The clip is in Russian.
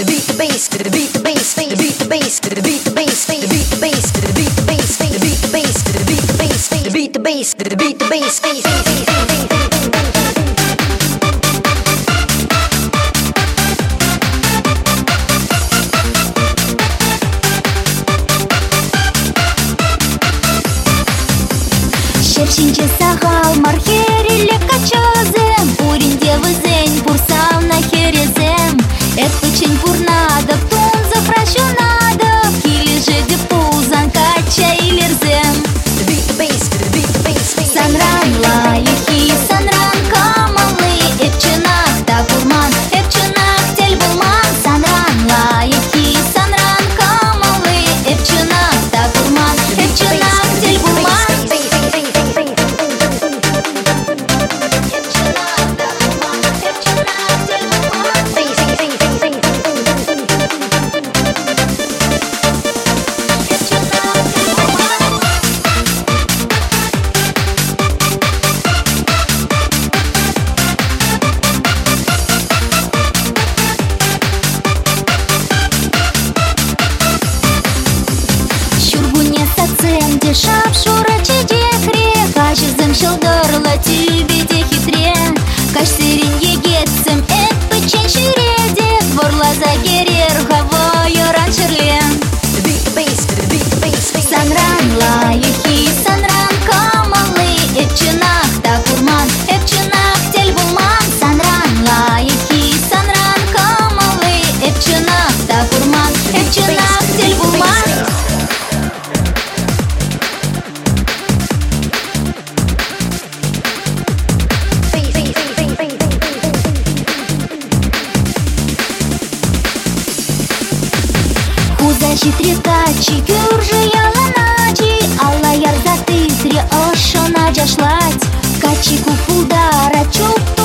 beat the bass, beat the bass, beat the bass, beat the bass, beat the bass, beat the bass, beat the bass, beat the bass, beat the bass, beat the bass, beat the bass. Şevşince sağal marherille kaçazem Бурин девы зень бурсал на херезем Эпычень бурнада тун запращенада Кили же депузан кача илерзем Санран лайхи, санран камалы Эпченах да гурман, эпченах тель булман Санран лайхи, санран камалы Эпченах да гурман, эпченах тель булман Шап шура чедехре, качезем шелдорла тебе де хитре. Каш сирин егетсем эт пычен ширеде, дворла за герер хавою раншерлен. Санран лайхи, санран камалы, эпченах да гурман, эпченах тель булман. Санран лайхи, санран камалы, эпченах да гурман, эпченах тель булман. Щитрекачи, кюржи яланачи, алла ярзаты, три ошона джашлать, качи купулдара чуп.